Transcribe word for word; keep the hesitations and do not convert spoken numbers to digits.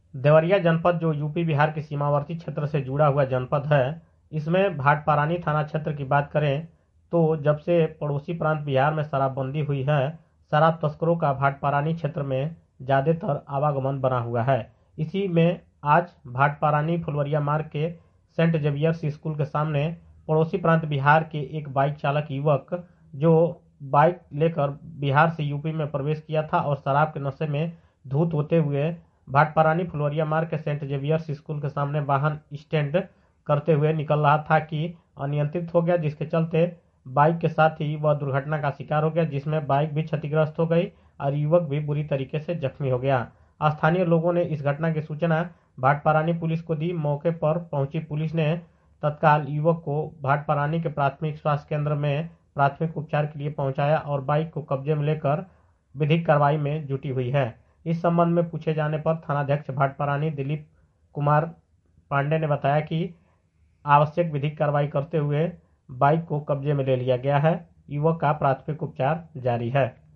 देवरिया जनपद जो यूपी बिहार के सीमावर्ती क्षेत्र से जुड़ा हुआ जनपद है, इसमें भाटपारानी थाना क्षेत्र की बात करें तो जब से पड़ोसी प्रांत बिहार में शराबबंदी हुई है, शराब तस्करों का भाटपारानी क्षेत्र में ज़्यादातर आवागमन बना हुआ है। इसी में आज भाटपारानी फुलवरिया मार्ग के सेंट जेवियर्स स्कूल के सामने पड़ोसी प्रांत बिहार के एक बाइक चालक युवक जो बाइक लेकर बिहार से यूपी में प्रवेश किया था और शराब के नशे में धुत होते हुए भाटपारानी फुलवरिया मार्ग के सेंट जेवियर्स स्कूल के सामने वाहन स्टैंड करते हुए निकल रहा था कि अनियंत्रित हो गया, जिसके चलते बाइक के साथ ही वह दुर्घटना का शिकार हो गया, जिसमें बाइक भी क्षतिग्रस्त हो गई और युवक भी बुरी तरीके से जख्मी हो गया। स्थानीय लोगों ने इस घटना की सूचना भाटपारानी पुलिस को दी। मौके पर पहुंची पुलिस ने तत्काल युवक को भाटपारानी के प्राथमिक स्वास्थ्य केंद्र में प्राथमिक उपचार के लिए पहुंचाया और बाइक को कब्जे में लेकर विधिक कार्रवाई में जुटी हुई है। इस संबंध में पूछे जाने पर थानाध्यक्ष भाटपारानी दिलीप कुमार पांडे ने बताया कि आवश्यक विधिक कार्रवाई करते हुए बाइक को कब्जे में ले लिया गया है। युवक का प्राथमिक उपचार जारी है।